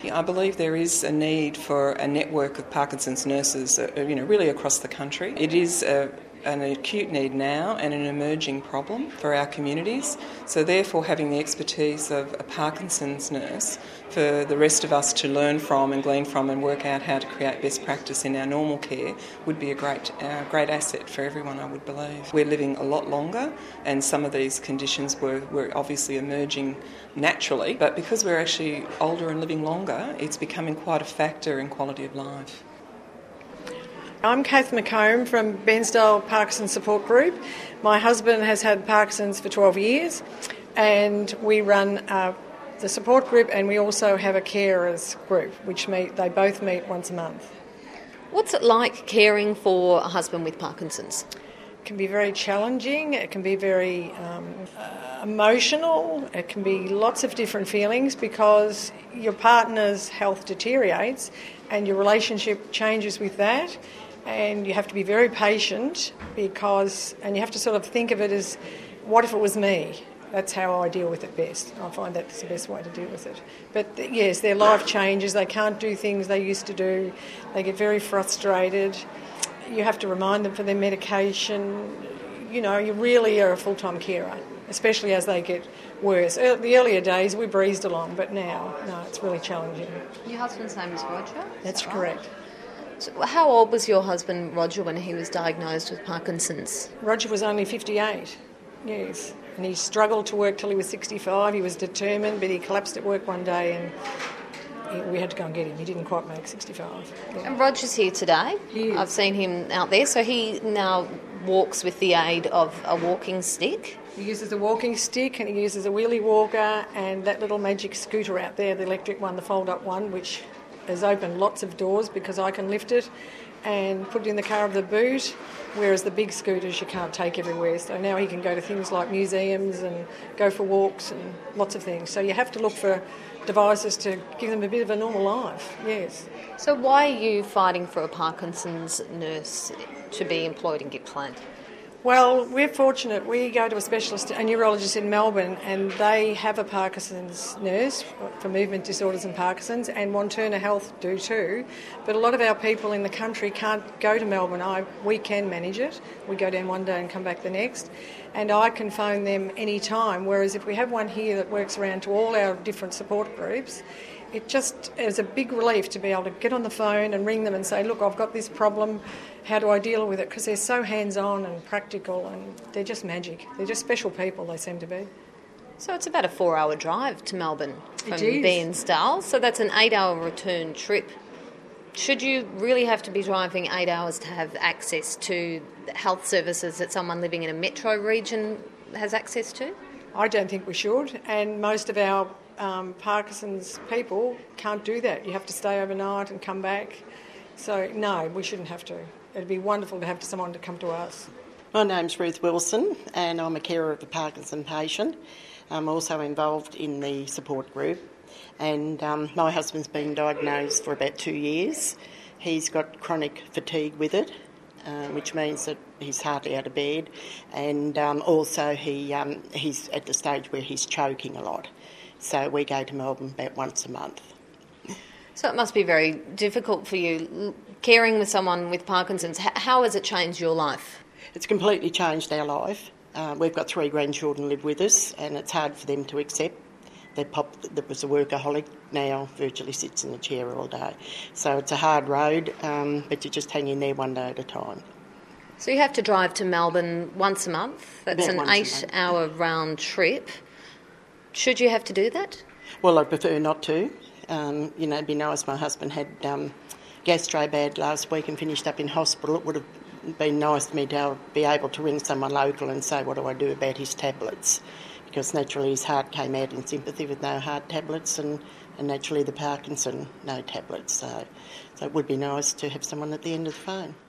I believe there is a need for a network of Parkinson's nurses, really across the country. It is an acute need now and an emerging problem for our communities. So therefore having the expertise of a Parkinson's nurse for the rest of us to learn from and glean from and work out how to create best practice in our normal care would be a great asset for everyone, I would believe. We're living a lot longer and some of these conditions were obviously emerging naturally, but because we're actually older and living longer, it's becoming quite a factor in quality of life. I'm Kath McComb from Bairnsdale Parkinson's Support Group. My husband has had Parkinson's for 12 years and we run the support group, and we also have a carers group which they both meet once a month. What's it like caring for a husband with Parkinson's? It can be very challenging, it can be very emotional, it can be lots of different feelings because your partner's health deteriorates and your relationship changes with that. And you have to be very patient and you have to sort of think of it as, what if it was me? That's how I deal with it best. I find that's the best way to deal with it. But yes, their life changes. They can't do things they used to do. They get very frustrated. You have to remind them for their medication. You really are a full-time carer, especially as they get worse. The earlier days we breezed along, but now, no, it's really challenging. Your husband's name is Roger? That's correct. So how old was your husband, Roger, when he was diagnosed with Parkinson's? Roger was only 58, yes. And he struggled to work till he was 65. He was determined, but he collapsed at work one day and we had to go and get him. He didn't quite make 65. Yeah. And Roger's here today. He is. I've seen him out there. So he now walks with the aid of a walking stick. He uses a walking stick and he uses a wheelie walker and that little magic scooter out there, the electric one, the fold-up one, which has opened lots of doors because I can lift it and put it in the car of the boot, whereas the big scooters you can't take everywhere. So now he can go to things like museums and go for walks and lots of things. So you have to look for devices to give them a bit of a normal life, yes. So why are you fighting for a Parkinson's nurse to be employed in Gippsland? Well, we're fortunate. We go to a specialist, a neurologist in Melbourne, and they have a Parkinson's nurse for movement disorders and Parkinson's, and Wantirna Health do too. But a lot of our people in the country can't go to Melbourne. We can manage it. We go down one day and come back the next. And I can phone them any time, whereas if we have one here that works around to all our different support groups, it just is a big relief to be able to get on the phone and ring them and say, look, I've got this problem, how do I deal with it? Because they're so hands-on and practical and they're just magic. They're just special people, they seem to be. So it's about a 4-hour drive to Melbourne from Bairnsdale, so that's an 8-hour return trip. Should you really have to be driving 8 hours to have access to health services that someone living in a metro region has access to? I don't think we should, and most of our Parkinson's people can't do that. You have to stay overnight and come back. So, no, we shouldn't have to. It'd be wonderful to have someone to come to us. My name's Ruth Wilson and I'm a carer of a Parkinson patient. I'm also involved in the support group and my husband's been diagnosed for about 2 years. He's got chronic fatigue with it, which means that he's hardly out of bed, and also he's at the stage where he's choking a lot. So we go to Melbourne about once a month. So it must be very difficult for you caring with someone with Parkinson's. How has it changed your life? It's completely changed our life. We've got 3 grandchildren live with us and it's hard for them to accept. That was a workaholic, now virtually sits in the chair all day. So it's a hard road, but you just hang in there one day at a time. So you have to drive to Melbourne once a month. That's an 8-hour round trip. Should you have to do that? Well, I'd prefer not to. It'd be nice. My husband had gastro bad last week and finished up in hospital. It would have been nice for me to be able to ring someone local and say, what do I do about his tablets? Because naturally his heart came out in sympathy with no heart tablets and naturally the Parkinson, no tablets. So it would be nice to have someone at the end of the phone.